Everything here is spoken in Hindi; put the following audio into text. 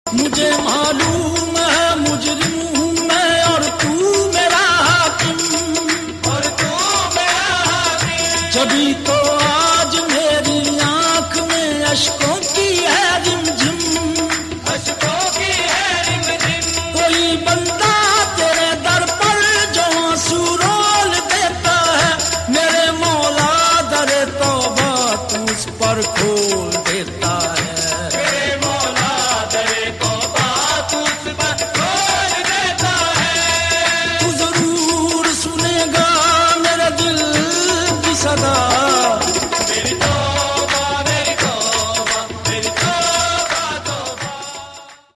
मुझे मालूम है मुजरिम हूँ मैं और तू मेरा हाकिम, और तू मेरा हाकिम। जभी तो आज मेरी आंख में अश्कों की है रिमझिम, अश्कों की है रिमझिम। कोई बंदा तेरे दर पर जो आंसू रोल देता है, मेरे मौला दरे तौबा तू उस पर खोल